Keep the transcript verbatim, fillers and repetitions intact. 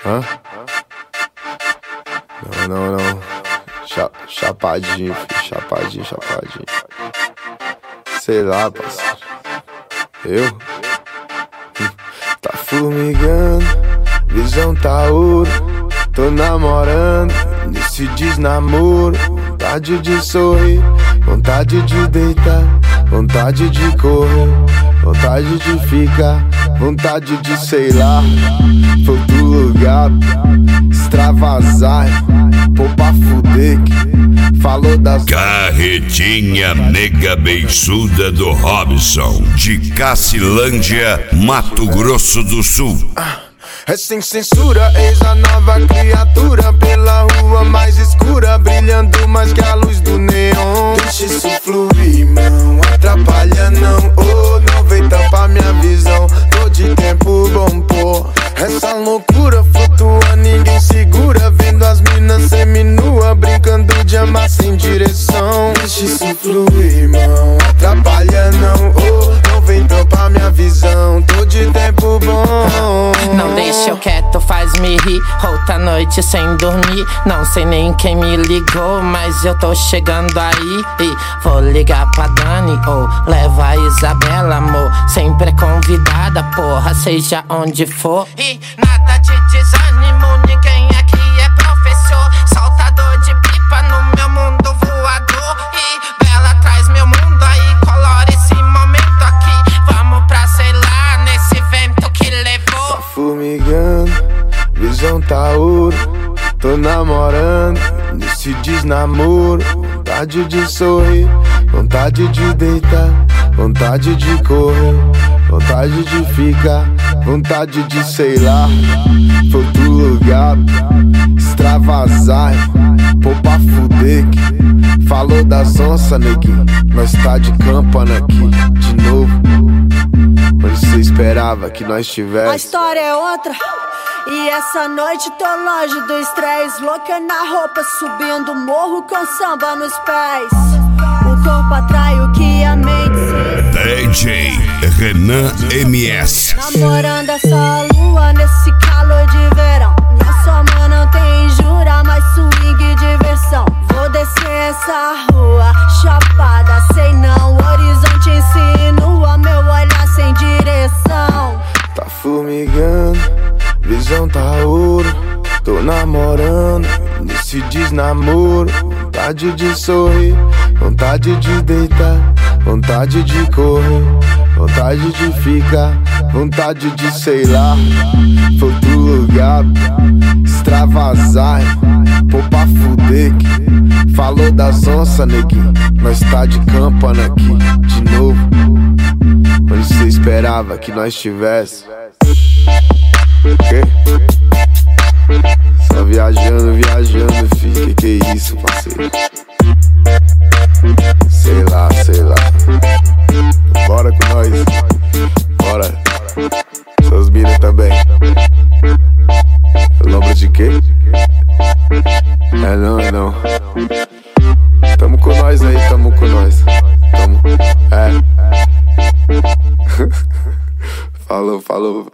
Hã? Não, não, não. Cha chapadinho, filho. Chapadinho, chapadinho. Sei lá, parceiro. Eu? Tá formigando, visão tá ouro. Tô namorando, nesse desnamoro. Vontade de sorrir, vontade de deitar, vontade de correr, vontade de ficar, vontade de sei lá. Foi do lugar, extravasar, pô pra fuder que falou das... Carretinha nega beiçuda do Robson, de Cacilândia, Mato Grosso do Sul. É sem censura, eis a nova criatura pela rua mais escura, brilhando mais que a luz do neon. Deixa isso fluir, não atrapalha não, oh, não vem tampar minha visão. Tô de tempo bom, pô. Essa loucura flutua, ninguém segura, vendo as minas seminua, brincando de amar sem direção. Deixa isso fluir, não atrapalha não, oh, não vem tampar minha visão. Tô de tempo bom. Não deixa eu quieto, faz-me rir. Outra noite sem dormir. Não sei nem quem me ligou, mas eu tô chegando aí. E vou ligar pra Dani ou leva a Isabela, amor. Sempre é convidada, porra, seja onde for. E nada de desânimo, ninguém aqui é professor. Soltador de pipa no meu mundo voador. E Bela traz meu mundo aí, colore esse momento aqui. Vamos pra, sei lá, nesse vento que levou. Tá formigando, visão tá ouro. Tô namorando, nesse desnamoro. Vontade de sorrir, vontade de deitar, vontade de correr, vontade de ficar, vontade de sei lá. Foi do lugar, extravasar, pô pra fuder que falou das onças, neguinho. Nós tá de campana aqui, de novo. Onde cê esperava que nós tivesse? A história é outra. E essa noite tô longe do estresse, louca na roupa, subindo morro com samba nos pés. O corpo atrai o que a mente se... D J Renan M S. Namorando essa lua nesse calor de verão. Nossa mãe não tem jura, mas swing e diversão. Vou descer essa rua chapada, sei não. O horizonte insinua meu olhar sem direção. Tá formigando, visão tá ouro. Tô namorando, nesse desnamoro. Vontade de sorrir, vontade de deitar, vontade de correr, vontade de ficar, vontade de sei lá. Foi do lugar, extravasar, pô pra fuder que falou das onças, neguinho. Nós tá de campana aqui, de novo. Onde cê esperava que nós tivesse? Que? Só viajando, viajando, fi. Que que é isso, parceiro? Sei lá, sei lá. Bora com nós. Bora. Seus minas também. Lembra de quê? É não, é não. Tamo com nós aí, tamo com nós. Tamo. É. Falou, falou.